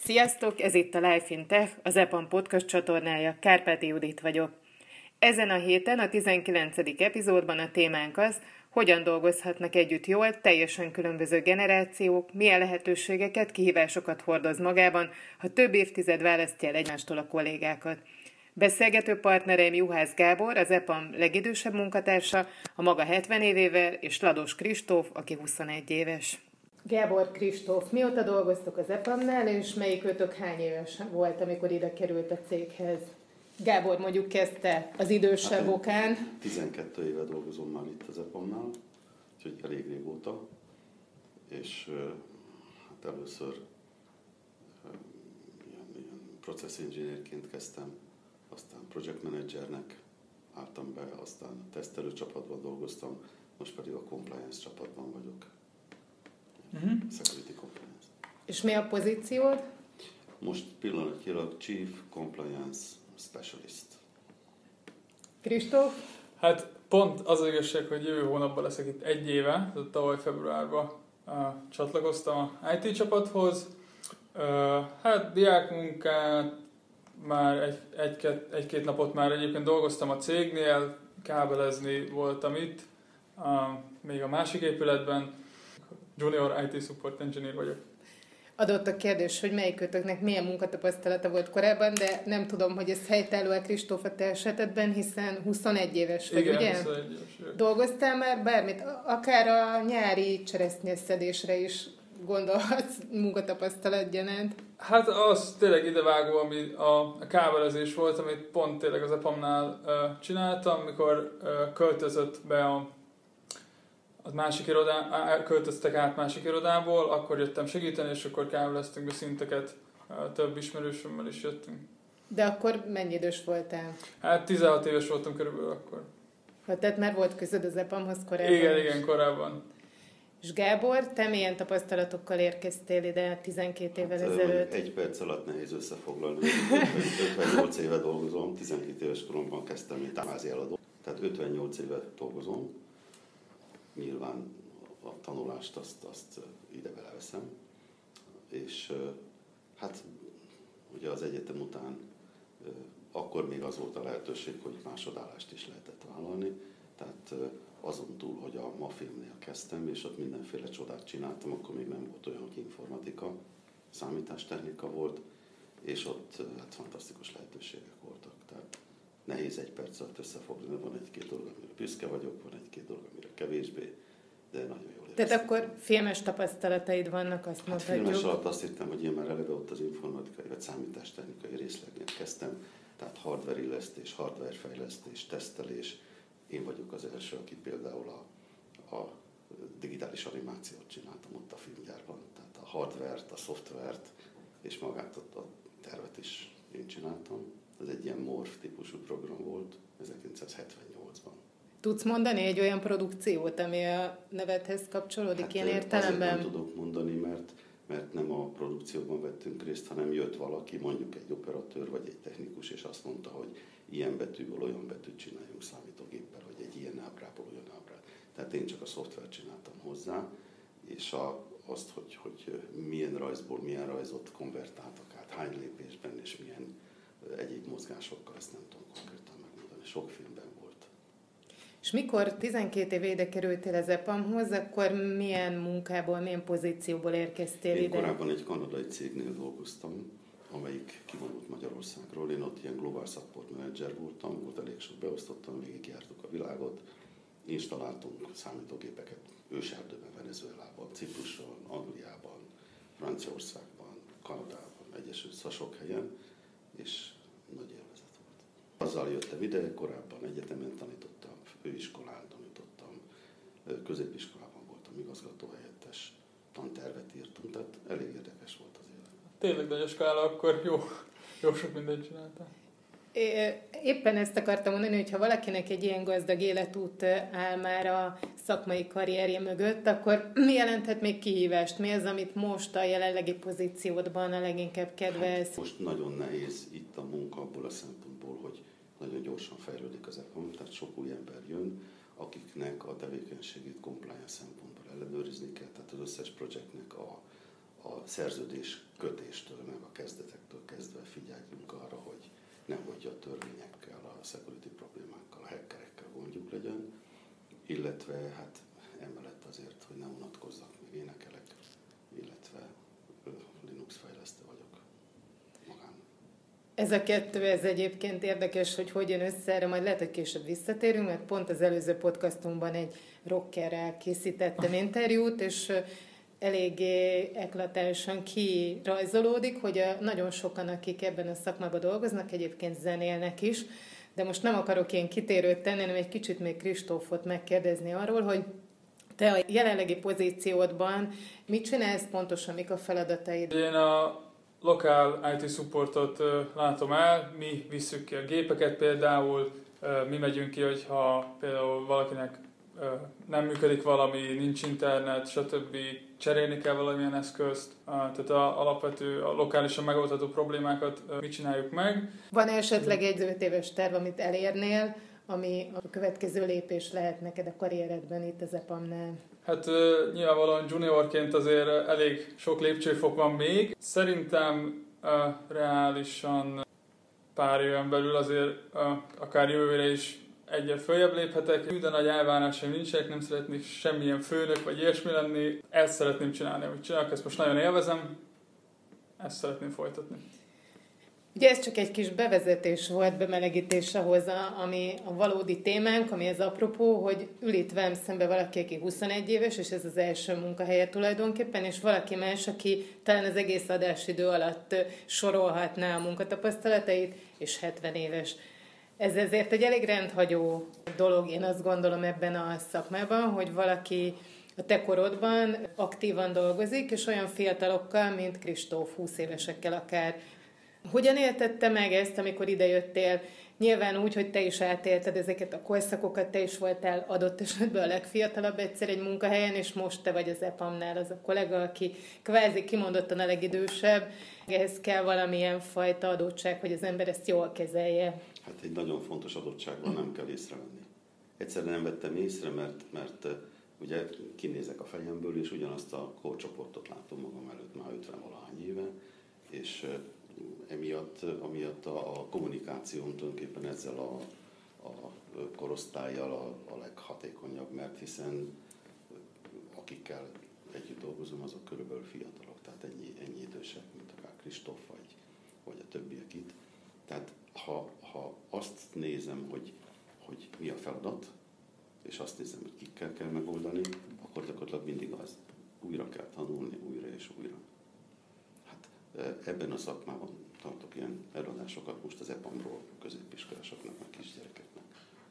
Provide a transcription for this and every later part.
Sziasztok, ez itt a Life in Tech, az EPAM podcast csatornája, Kárpáti Judit vagyok. Ezen a héten, a 19. epizódban a témánk az, hogyan dolgozhatnak együtt jól teljesen különböző generációk, milyen lehetőségeket, kihívásokat hordoz magában, ha több évtized választja el egymástól a kollégákat. Beszélgető partnereim Juhász Gábor, az EPAM legidősebb munkatársa, a maga 70 évével, és Lados Kristóf, aki 21 éves. Gábor, Kristóf, mióta dolgoztok az EPAM-nál, és melyikőtök hány éves volt, amikor ide került a céghez? Gábor, mondjuk kezdte az idősebb okán. 12 éve dolgozom már itt az EPAM-nál, úgyhogy elég régóta, és először ilyen process engineerként kezdtem, aztán project managernek álltam be, aztán tesztelő csapatban dolgoztam, most pedig a compliance csapatban vagyok. Security compliance. És mi a pozíciód? Most pillanatnyilag Chief Compliance Specialist. Kristóf? Hát pont az igazság, hogy jövő hónapban leszek itt egy éve, tehát tavaly februárban csatlakoztam a IT csapathoz. Hát diákmunkát már egy-két napot már egyébként dolgoztam a cégnél, kábelezni voltam itt, még a másik épületben. Junior IT Support Engineer vagyok. Adott a kérdés, hogy melyikőtöknek milyen munkatapasztalata volt korábban, de nem tudom, hogy ez helytálló-e Kristóf a te esetedben, hiszen 21 éves vagy, igen, ugye? 21 éves. Dolgoztál már bármit? Akár a nyári cseresznyeszedésre is gondolhatsz munkatapasztalat gyanánt. Hát az tényleg idevágó, ami a kábelezés volt, amit pont tényleg az EPAM-nál csináltam, mikor költözött be költöztek át másik irodából, akkor jöttem segíteni, és akkor kábeleztünk be szinteket, több ismerősömmel is jöttünk. De akkor mennyi idős voltál? Hát 16 éves voltam körülbelül akkor. Tehát már volt közöd az EPAM-hoz korábban? Igen, korábban. És Gábor, te milyen tapasztalatokkal érkeztél ide 12 évvel ezelőtt? Egy perc alatt nehéz összefoglalni. 58 éve dolgozom, 12 éves koromban kezdtem, mint házi eladó. Tehát 58 éve dolgozom. Nyilván a tanulást azt ide beleveszem. És hát ugye az egyetem után akkor még az volt a lehetőség, hogy másodállást is lehetett vállalni. Tehát azon túl, hogy a MAFIM-nél kezdtem, és ott mindenféle csodát csináltam, akkor még nem volt olyan, hogy informatika, számítástechnika volt, és ott hát fantasztikus lehetőségek voltak. Tehát nehéz egy perc alatt összefoglalni, van egy-két dolog, amire büszke vagyok, van egy-két dolog, amire kevésbé, de nagyon jól éreztem. Tehát akkor filmes tapasztalataid vannak, azt mondhatjuk. Filmes alatt azt hittem, hogy én már eleve ott az informatikai vagy számítástechnikai részlegnél kezdtem, tehát hardware-illesztés, hardware-fejlesztés, tesztelés. Én vagyok az első, aki például a digitális animációt csináltam ott a filmgyárban. Tehát a hardware-t, a szoftvert és magát a tervet is én csináltam. Ez egy ilyen Morph típusú program volt 1978-ban. Tudsz mondani egy olyan produkciót, ami a nevedhez kapcsolódik Hát ilyen értelemben? Azért nem tudok mondani, mert nem a produkcióban vettünk részt, hanem jött valaki, mondjuk egy operatőr vagy egy technikus, és azt mondta, hogy ilyen betűből olyan betűt csináljunk számítógéppel, vagy egy ilyen ábrából olyan ábrát. Tehát én csak a szoftvert csináltam hozzá, és azt, hogy milyen rajzból milyen rajzot konvertáltak át, hány lépésben és milyen egyéb mozgásokkal, ezt nem tudom konkrétan megmondani. Sok filmben volt. És mikor 12 éve ide kerültél az EPAM-hoz, akkor milyen munkából, milyen pozícióból érkeztél ide? Én korábban egy kanadai cégnél dolgoztam, amelyik kivonult Magyarországról. Én ott ilyen global support manager voltam, volt elég sok beosztottam, végigjártuk a világot, installáltunk számítógépeket őserdőben, Venezuelában, Cipruson, Angliában, Franciaországban, Kanadában, Egyesült sok helyen, és nagy élvezet volt. Azzal jöttem ide, korábban egyetemen tanítottam, főiskolán tanítottam, középiskolában voltam igazgatóhelyettes, tantervet írtunk, tehát elég érdekes volt az élet. Tényleg nagy a skála, akkor jó sok mindent csináltam. Éppen ezt akartam mondani, hogy ha valakinek egy ilyen gazdag életút áll már a szakmai karrierje mögött, akkor mi jelenthet még kihívást? Mi az, amit most a jelenlegi pozíciódban a leginkább kedvelsz? Hát most nagyon nehéz itt a munka abból a szempontból, hogy nagyon gyorsan fejlődik az EPAM, tehát sok új ember jön, akiknek a tevékenységét compliance szempontból ellenőrizni kell, tehát az összes projektnek a szerződés kötéstől, meg a a security problémákkal, a hackerekkel gondjuk legyen, illetve hát emellett azért, hogy ne unatkozzak, meg énekelek, illetve Linux fejlesztő vagyok magán. Ez a kettő, ez egyébként érdekes, hogy jön össze, erre majd lehet, hogy később visszatérünk, mert pont az előző podcastunkban egy rockerrel készítettem interjút, és eléggé eklatánsan kirajzolódik, hogy nagyon sokan, akik ebben a szakmában dolgoznak, egyébként zenélnek is, de most nem akarok ilyen kitérőt tenni, hanem egy kicsit még Kristófot megkérdezni arról, hogy te a jelenlegi pozíciódban mit csinálsz pontosan, mik a feladataid? Én a lokál IT supportot látom el, mi visszük ki a gépeket például, mi megyünk ki, hogyha például valakinek nem működik valami, nincs internet, stb. Cserélni kell valamilyen eszközt, tehát alapvető, a lokálisan megoldható problémákat mi csináljuk meg. Van esetleg egy 5 éves terv, amit elérnél, ami a következő lépés lehet neked a karrieredben itt az EPAM-nál? Hát nyilvánvalóan juniorként azért elég sok lépcsőfok van még. Szerintem reálisan pár éven belül azért akár jövőre is egyet följebb léphetek. De nagy elvárásaim nincsenek, nem szeretnék semmilyen főnök vagy ilyesmi lenni. Ezt szeretném csinálni, amit csinálok, ezt most nagyon élvezem. Ezt szeretném folytatni. Ugye ez csak egy kis bevezetés volt, bemelegítés ahhoz, ami a valódi témánk, ami az apropó, hogy ül itt velem szembe valaki, aki 21 éves, és ez az első munkahelye tulajdonképpen, és valaki más, aki talán az egész adásidő alatt sorolhatná a munkatapasztalatait, és 70 éves. Ez ezért egy elég rendhagyó dolog, én azt gondolom ebben a szakmában, hogy valaki a te korodban aktívan dolgozik, és olyan fiatalokkal, mint Kristóf, 20 évesekkel akár. Hogyan éltette meg ezt, amikor idejöttél? Nyilván úgy, hogy te is átélted ezeket a korszakokat, te is voltál adott esetben a legfiatalabb egyszer egy munkahelyen, és most te vagy az EPAM-nál az a kollega, aki kvázi kimondottan a legidősebb. Ehhez kell valamilyen fajta adottság, hogy az ember ezt jól kezelje. Hát egy nagyon fontos adottságban nem kell észrevenni. Egyszerűen nem vettem észre, mert ugye kinézek a fejemből, és ugyanazt a korcsoportot látom magam előtt már 50-valahány éve, és amiatt a kommunikációm tulajdonképpen ezzel a korosztállyal a leghatékonyabb, mert hiszen akikkel együtt dolgozom, azok körülbelül fiatalok, tehát ennyi idősek, mint akár Kristóf vagy a többiek itt. Tehát ha azt nézem, hogy mi a feladat, és azt nézem, hogy kikkel kell megoldani, akkor gyakorlatilag mindig az. Újra kell tanulni, újra és újra. Hát ebben a szakmában tartok ilyen előadásokat most az EPAM-ról középiskolásoknak, meg kisgyerekeknek.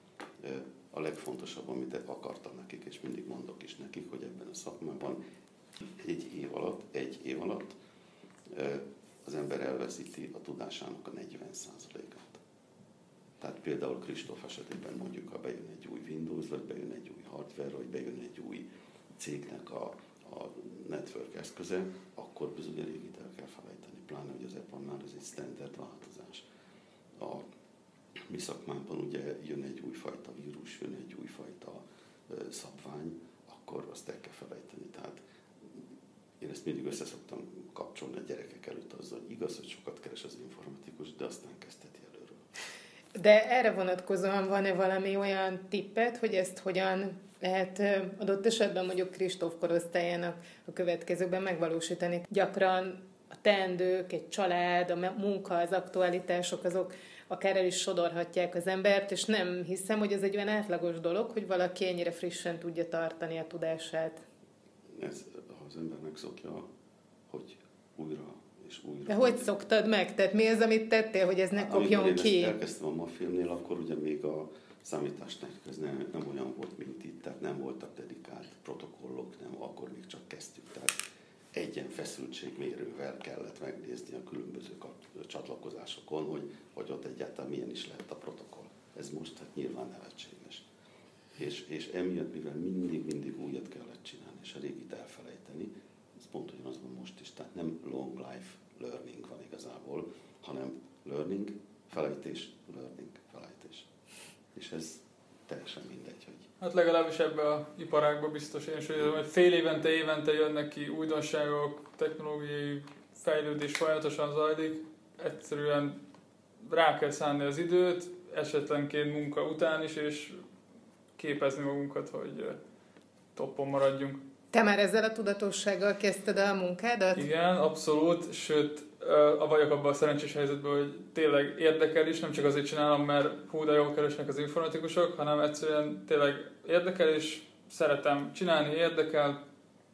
A legfontosabb, amit akartam nekik, és mindig mondok is nekik, hogy ebben a szakmában egy év alatt az ember elveszíti a tudásának a 40%-át. Tehát például Kristóf esetében mondjuk, ha bejön egy új Windows, vagy bejön egy új hardware, vagy bejön egy új cégnek a network eszköze, akkor bizony a régit el kell felejteni. Pláne, hogy az EPAM-nál ez egy standard változás. A mi szakmánkban ugye jön egy újfajta vírus, jön egy újfajta szabvány, akkor azt el kell felejteni. Tehát én ezt mindig összeszoktam kapcsolni a gyerekek előtt azzal, hogy igaz, hogy sokat keres az informatikus, de aztán kezdheti előről. De erre vonatkozóan van-e valami olyan tippet, hogy ezt hogyan lehet adott esetben mondjuk Kristóf korosztályának a következőkben megvalósítani? Gyakran a teendők, egy család, a munka, az aktualitások, azok akár el is sodorhatják az embert, és nem hiszem, hogy ez egy olyan átlagos dolog, hogy valaki ennyire frissen tudja tartani a tudását. Ez, ha az ember megszokja, hogy újra és újra. De hogy szoktad meg? Tehát mi az, amit tettél, hogy ez ne kopjon amikor ki? Én elkezdtem a Mafilmnél, akkor ugye még a számítástechnika ez nem olyan volt, mint itt, tehát nem voltak dedikált protokollok, nem, akkor még csak kezdtük. Tehát egyen feszültségmérővel kellett megnézni a különböző csatlakozásokon, hogy ott egyáltalán milyen is lehet a protokoll. Ez most hát nyilván nevetséges. És emiatt, mivel mindig újat kellett csinálni, és a régit elfelejteni, ez pont ugyanaz van most is, tehát nem long life learning van igazából, hanem learning, felejtés, learning, felejtés. És ez teljesen mindegy, hogy... Hát legalábbis ebben az iparágban biztos én is, hogy fél évente jönnek ki újdonságok, technológiai fejlődés folyamatosan zajlik, egyszerűen rá kell szánni az időt, esetlenként munka után is, és képezni magunkat, hogy toppon maradjunk. Te már ezzel a tudatossággal kezdted a munkádat? Igen, abszolút, sőt, vagyok abban a szerencsés helyzetben, hogy tényleg érdekel is, nem csak azért csinálom, mert hú, de jól keresnek az informatikusok, hanem egyszerűen tényleg érdekel, és szeretem csinálni, érdekel.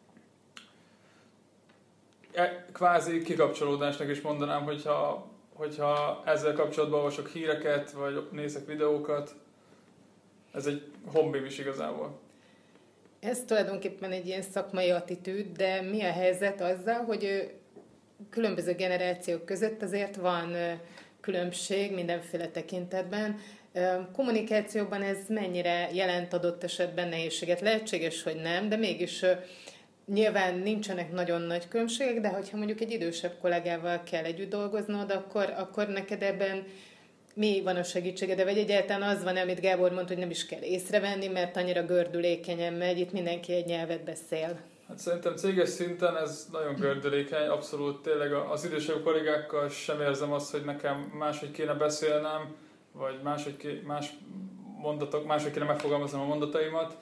Kvázi kikapcsolódásnak is mondanám, hogyha ezzel kapcsolatban olvasok híreket, vagy nézek videókat. Ez egy hobbim is igazából. Ez tulajdonképpen egy ilyen szakmai attitűd, de mi a helyzet azzal, hogy különböző generációk között azért van különbség mindenféle tekintetben. Kommunikációban ez mennyire jelent adott esetben nehézséget? Lehetséges, hogy nem, de mégis nyilván nincsenek nagyon nagy különbségek, de hogyha mondjuk egy idősebb kollégával kell együtt dolgoznod, akkor neked ebben mi van a segítséged? Vagy egyáltalán az van, amit Gábor mondta, hogy nem is kell észrevenni, mert annyira gördülékenyen megy, itt mindenki egy nyelvet beszél. Hát szerintem céges szinten ez nagyon gördülékeny, abszolút tényleg az idősebb kollégákkal sem érzem azt, hogy nekem máshogy kéne beszélnem, vagy máshogy kéne megfogalmaznom a mondataimat.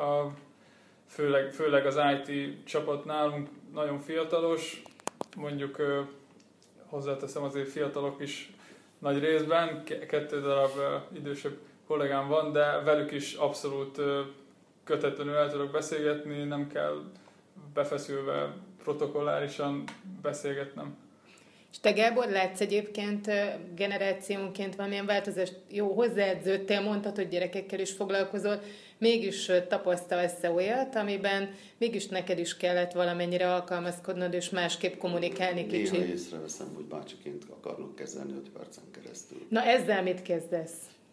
Főleg az IT csapat nálunk nagyon fiatalos, mondjuk hozzáteszem azért fiatalok is nagy részben, 2 darab idősebb kollégám van, de velük is abszolút kötetlenül el tudok beszélgetni, nem kell befeszülve protokollárisan beszélgetnem. És te, Gábor, látsz egyébként generációnként valamilyen változást? Jó, hozzáedződtél, mondtad, hogy gyerekekkel is foglalkozol, mégis tapasztalsz-e olyat, amiben mégis neked is kellett valamennyire alkalmazkodnod, és másképp kommunikálni kicsit? Néha észreveszem, hogy bácsiként akarnak kezelni 5 percen keresztül. Na ezzel mit kezdesz?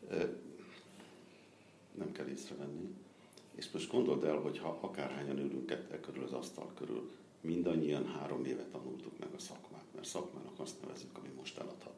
Nem kell észrevenni. És most gondold el, hogy ha akárhányan ülünk körül az asztal körül, mindannyian 3 éve tanultuk meg a szakmát, mert szakmának azt nevezzük, ami most eladható.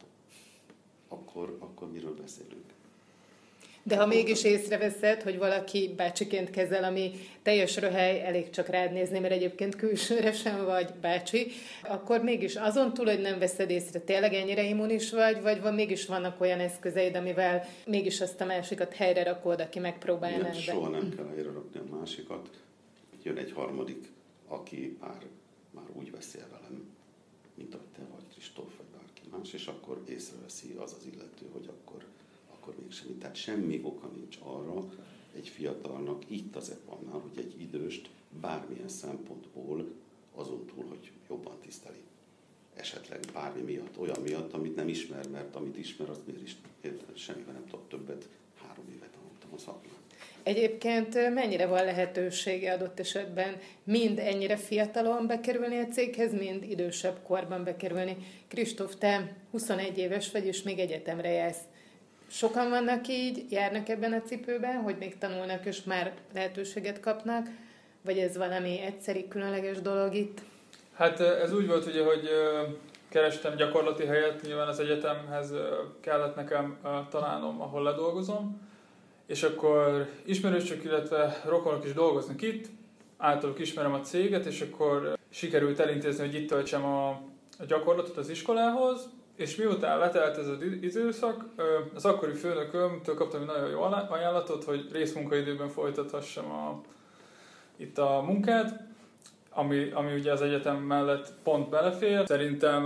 Akkor miről beszélünk? De ha mégis észreveszed, hogy valaki bácsiként kezel, ami teljes röhely, elég csak rád nézni, mert egyébként külsőre sem vagy bácsi, akkor mégis azon túl, hogy nem veszed észre, tényleg ennyire immunis vagy mégis vannak olyan eszközeid, amivel mégis azt a másikat helyre rakod, aki megpróbálná. Soha nem kell helyre rakni a másikat. Jön egy harmadik, aki már úgy beszél velem, mint ahogy te vagy, Kristóf, vagy bárki más, és akkor észreveszi az illető, hogy akkor mégsem. Tehát semmi oka nincs arra egy fiatalnak itt az EPAM-nál, hogy egy időst bármilyen szempontból azon túl, hogy jobban tiszteli. Esetleg bármi miatt, olyan miatt, amit nem ismer, mert amit ismer, azt miért is semmivel nem tudok többet, 3 évet tanultam a szakmát. Egyébként mennyire van lehetősége adott esetben mind ennyire fiatalon bekerülni a céghez, mind idősebb korban bekerülni? Kristóf, te 21 éves vagy, és még egyetemre jársz. Sokan vannak így, járnak ebben a cipőben, hogy még tanulnak, és már lehetőséget kapnak? Vagy ez valami egyszeri, különleges dolog itt? Hát ez úgy volt ugye, hogy kerestem gyakorlati helyet, nyilván az egyetemhez kellett nekem találnom, ahol ledolgozom, és akkor ismerősök, illetve rokonok is dolgoznak itt, általuk ismerem a céget, és akkor sikerült elintézni, hogy itt töltsem a gyakorlatot az iskolához, és miután letelt ez az időszak, az akkori főnökömtől kaptam egy nagyon jó ajánlatot, hogy részmunkaidőben folytathassam itt a munkát, ami ugye az egyetem mellett pont belefér. Szerintem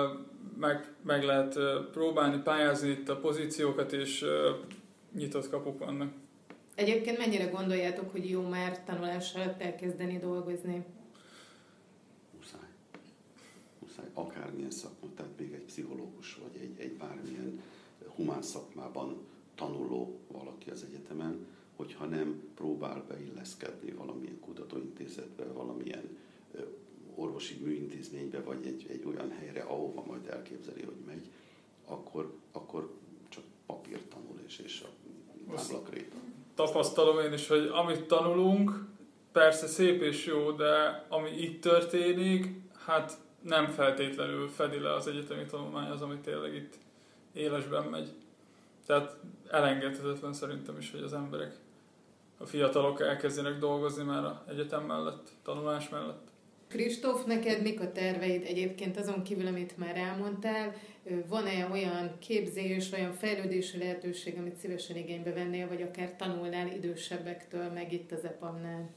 meg lehet próbálni, pályázni itt a pozíciókat, és nyitott kapuk vannak. Egyébként mennyire gondoljátok, hogy jó már tanulás alatt elkezdeni dolgozni? Muszáj. Akármilyen szakma, tehát még egy pszichológus, vagy egy bármilyen humán szakmában tanuló valaki az egyetemen, hogyha nem próbál beilleszkedni valamilyen kutatóintézetbe, valamilyen orvosi műintézménybe, vagy egy olyan helyre, ahova majd elképzeli, hogy megy, akkor csak papírt tanul, és a táblakrét. Tapasztalom én is, hogy amit tanulunk, persze szép és jó, de ami itt történik, hát nem feltétlenül fedi le az egyetemi tanulmány az, ami tényleg itt élesben megy. Tehát elengedhetetlen szerintem is, hogy az emberek, a fiatalok elkezdenek dolgozni már az egyetem mellett, tanulás mellett. Kristóf, neked mik a terveid egyébként azon kívül, amit már elmondtál? Van-e olyan képzés, olyan fejlődési lehetőség, amit szívesen igénybe vennél, vagy akár tanulnál idősebbektől, meg itt az EPAM-nál?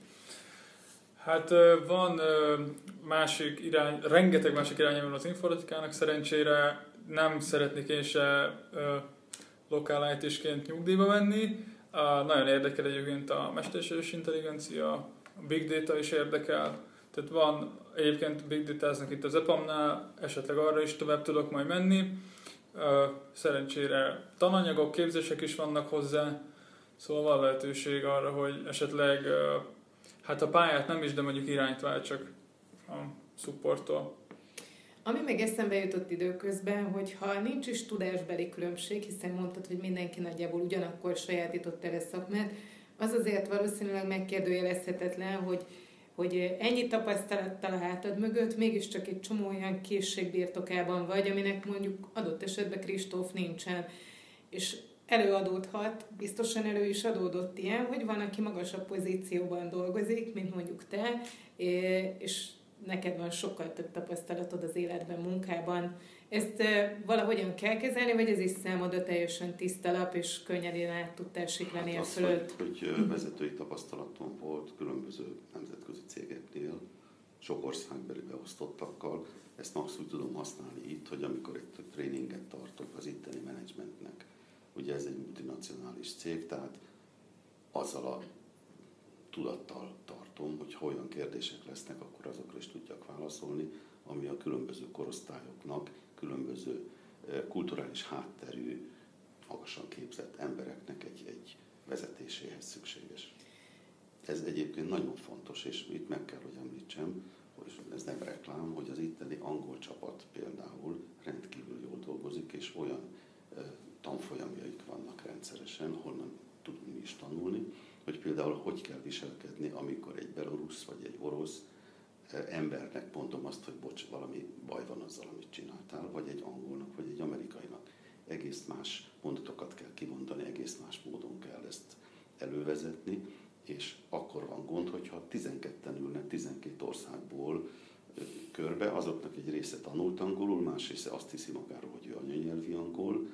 Hát van rengeteg másik irányában az informatikának, szerencsére nem szeretnék én se lokál IT-sként nyugdíjba menni. Nagyon érdekel egyébként a mesterséges intelligencia, a big data is érdekel. Tehát van egyébként big data-znak itt az EPAM-nál, esetleg arra is tovább tudok majd menni. Szerencsére tananyagok, képzések is vannak hozzá, szóval van lehetőség arra, hogy esetleg hát a pályát nem is, de mondjuk irányt váltsak a supporttól. Ami meg eszembe jutott időközben, hogy ha nincs is tudásbeli különbség, hiszen mondtad, hogy mindenki nagyjából ugyanakkor sajátított el a szakmát, az azért valószínűleg megkérdőjelezhetetlen, hogy ennyi tapasztalattal a hátad mögött mégiscsak egy csomó olyan készség birtokában vagy, aminek mondjuk adott esetben Kristóf nincsen. És előadódhat, biztosan elő is adódott ilyen, hogy van, aki magasabb pozícióban dolgozik, mint mondjuk te, és neked van sokkal több tapasztalatod az életben, munkában. Ezt valahogyan kell kezelni, vagy ez is számodra teljesen tiszta lap, és könnyedén át tudtál siklani a fölött? Hogy vezetői tapasztalatom volt különböző nemzetközi cégeknél, sok országbeli beosztottakkal, ezt max úgy tudom használni itt, hogy amikor egy tréninget tartok az itteni menedzsmentnek, ugye ez egy multinacionális cég, tehát azzal a tudattal tartom, hogy ha olyan kérdések lesznek, akkor azokra is tudjak válaszolni, ami a különböző korosztályoknak, különböző kulturális hátterű, magasan képzett embereknek egy vezetéséhez szükséges. Ez egyébként nagyon fontos, és itt meg kell, hogy említsem, hogy ez nem reklám, hogy az itteni angol csapat például rendkívül jól dolgozik, és olyan tanfolyamjaik vannak rendszeresen, honnan tudunk mi is tanulni, hogy például hogy kell viselkedni, amikor egy belorusz vagy egy orosz embernek mondom azt, hogy bocs, valami baj van azzal, amit csináltál, vagy egy angolnak, vagy egy amerikainak. Egész más mondatokat kell kimondani, egész más módon kell ezt elővezetni, és akkor van gond, hogyha 12-en ülnek 12 országból körbe, azoknak egy része tanult angolul, más része azt hiszi magáról, hogy ő anyanyelvi angol,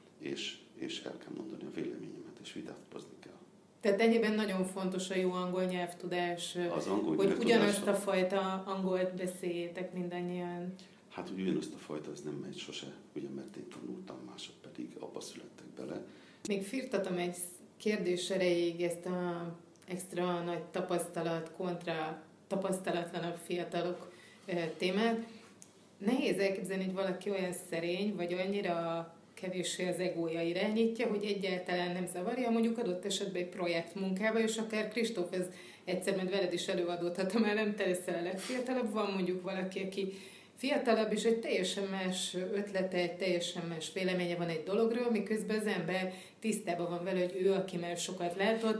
és el kell mondani a véleményemet, és vitatkozni kell. Tehát ennyiben nagyon fontos a jó angol nyelvtudás, az angol hogy ugyanazt a fajta angolt beszéljétek mindannyian. Hát, hogy ugyanazt a fajta, ez nem megy sose, ugye, mert én tanultam, mások pedig abba születtek bele. Még firtatom egy kérdés erejéig ezt a extra nagy tapasztalat kontra tapasztalatlanabb fiatalok témát. Nehéz elképzelni, hogy valaki olyan szerény, vagy annyira kevéssé az egója irányítja, hogy egyáltalán nem zavarja, mondjuk adott esetben egy projektmunkába, és akár Kristóf, ez egyszer majd veled is előadódhat, ha már nem te leszel a legfiatalabb, van mondjuk valaki, aki fiatalabb, és egy teljesen más ötlete, egy teljesen más véleménye van egy dologról, miközben az ember tisztában van vele, hogy ő, aki már sokat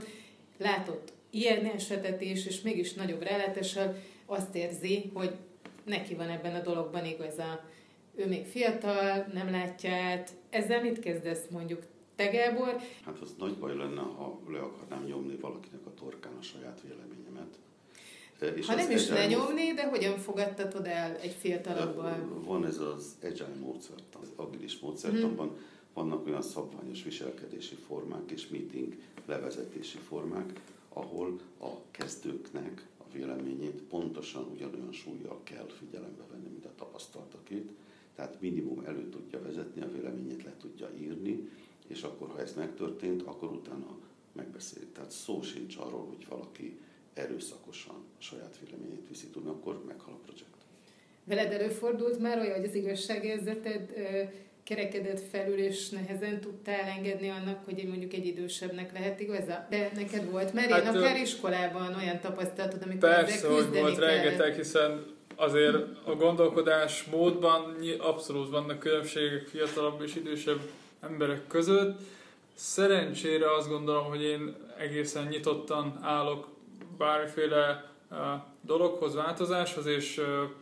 látott ilyen esetet is, és mégis nagyobb rálátással azt érzi, hogy neki van ebben a dologban igaza. Ő még fiatal, nem látja át. Ezzel mit kezdesz mondjuk te, Gábor? Hát az nagy baj lenne, ha le akarnám nyomni valakinek a torkán a saját véleményemet. És ha nem is lenyomni, de hogyan fogadtatod el egy fiatalabbal? Van ez az agile módszertan, az agilis módszertanban vannak olyan szabványos viselkedési formák és meeting levezetési formák, ahol a kezdőknek a véleményét pontosan ugyanolyan súllyal kell figyelembe venni, mint a tapasztaltakét. Tehát minimum elő tudja vezetni, a véleményét le tudja írni, és akkor, ha ez megtörtént, akkor utána megbeszélik. Tehát szó sincs arról, hogy valaki erőszakosan a saját véleményét viszi tudni, akkor meghal a projekt. Veled előfordult már olyan, hogy az igazságérzeted kerekedett felül, és nehezen tudtál engedni annak, hogy mondjuk egy idősebbnek lehet igaza? De neked volt már én akár iskolában olyan tapasztalatod, amikor ezzel küzdeni kell? Persze, hogy volt rengeteg, hiszen azért a gondolkodás módban abszolút vannak különbségek fiatalabb és idősebb emberek között. Szerencsére azt gondolom, hogy én egészen nyitottan állok bármiféle dologhoz, változáshoz, és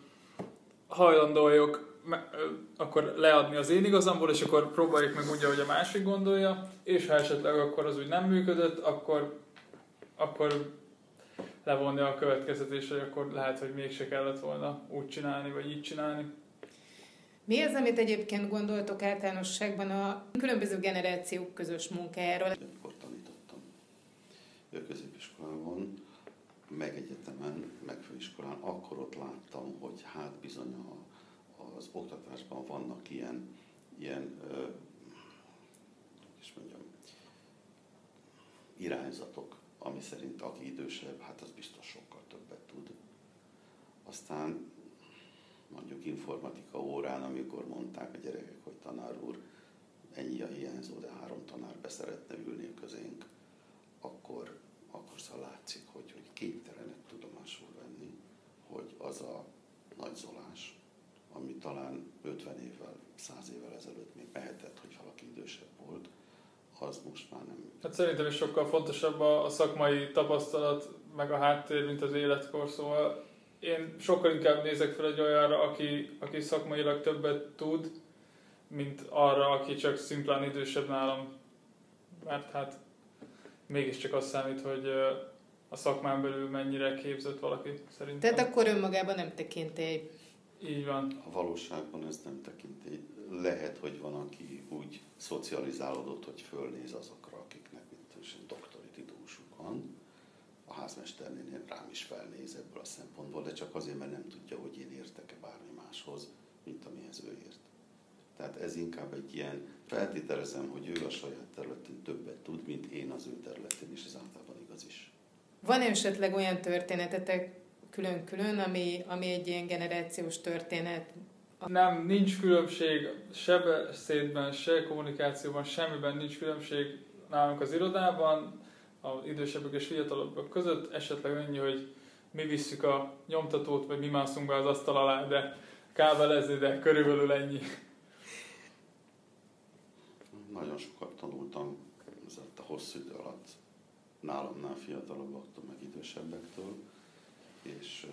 hajlandó vagyok akkor leadni az én igazamból, és akkor próbáljuk meg úgy, ahogy a másik gondolja, és ha esetleg akkor az úgy nem működött, akkor levonni a következtetés, hogy akkor lehet, hogy mégse kellett volna úgy csinálni, vagy így csinálni. Mi az, amit egyébként gondoltok általánosságban a különböző generációk közös munkájáról? Amikor tanítottam középiskolában, meg egyetemen, meg főiskolán, akkor ott láttam, hogy hát bizony az oktatásban vannak ilyen irányzatok, ami szerint aki idősebb, hát az biztos sokkal többet tud. Aztán mondjuk informatika órán, amikor mondták a gyerekek, hogy tanár úr, ennyi a hiányzó, de 3 tanár be szeretne ülni a közénk, akkor szóval látszik, hogy képtelenek tudomásul venni, hogy az a nagyzolás, ami talán 50 évvel, 100 évvel ezelőtt még mehetett, hogy valaki idősebb volt, az most már nem. Hát szerintem is sokkal fontosabb a szakmai tapasztalat, meg a háttér, mint az életkor, szóval én sokkal inkább nézek fel egy olyanra, aki szakmailag többet tud, mint arra, aki csak szimplán idősebb nálam. Mert hát mégiscsak az számít, hogy a szakmán belül mennyire képzett valaki szerintem. Tehát akkor önmagában nem tekintély. Így van. A valóságban ez nem tekintély. Lehet, hogy van, aki úgy szocializálódott, hogy fölnéz azokra, akiknek doktori titulósuk van. A házmesternél rám is felnéz ebből a szempontból, de csak azért, mert nem tudja, hogy én értek-e bármi máshoz, mint amihez ő ért. Tehát ez inkább egy ilyen, feltételezem, hogy ő a saját területén többet tud, mint én az ő területén, és ez általában igaz is. Van esetleg olyan történetetek külön-külön, ami egy ilyen generációs történet? Nem, nincs különbség se beszédben, se kommunikációban, semmiben nincs különbség nálunk az irodában, az idősebbek és fiatalabbak között, esetleg annyi, hogy mi visszük a nyomtatót, vagy mi mászunk be az asztal alá, de kábelezni, de körülbelül ennyi. Nagyon sokat tanultam a hosszú idő alatt nálamnál fiatalabbaktól, meg idősebbektől, és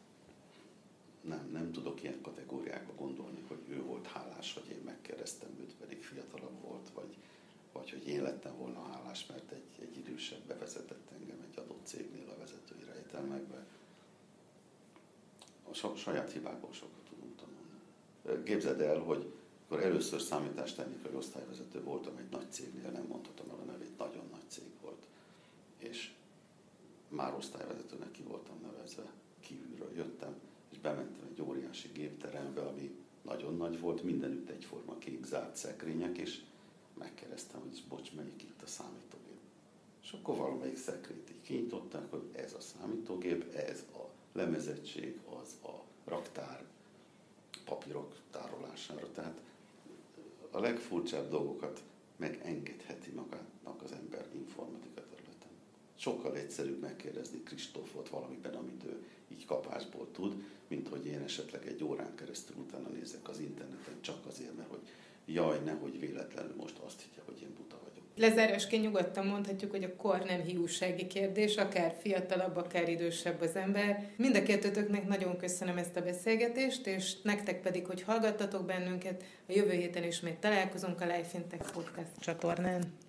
nem tudok ilyen kategóriákba gondolni, hogy ő volt hálás, hogy én megkérdeztem őt, pedig fiatalabb volt, vagy hogy én lettem volna hálás, mert egy idősebb bevezetett engem egy adott cégnél a vezetői rejtelmekbe. A saját hibákból sokat tudunk tanulni. Képzeld el, hogy akkor először számítástechnikai osztályvezető voltam egy nagy cégnél, nem mondhatom el a nevét, nagyon nagy cég volt. És már osztályvezetőnek ki voltam nevezve, kívülről jöttem, és bementem egy óriási gépterembe, ami nagyon nagy volt, mindenütt egyforma kék zárt szekrények, és megkérdeztem, hogy bocs, melyik itt a számítógép. És akkor valamelyik szekrényt így kinyitották, hogy ez a számítógép, ez a lemezettség, az a raktár, papírok tárolására. Tehát a legfurcsább dolgokat megengedheti magának az ember informatika területen. Sokkal egyszerűbb megkérdezni Kristófot valamiben, amit ő így kapásból tud, mint hogy én esetleg egy órán keresztül utána nézek az interneten csak azért, mert hogy jaj, nehogy véletlenül most azt higgye, hogy én buta vagyok. Lezárásként nyugodtan mondhatjuk, hogy a kor nem hiúsági kérdés, akár fiatalabb, akár idősebb az ember. Mind a kettőtöknek nagyon köszönöm ezt a beszélgetést, és nektek pedig, hogy hallgattatok bennünket, a jövő héten ismét találkozunk a Life in Tech Podcast csatornán.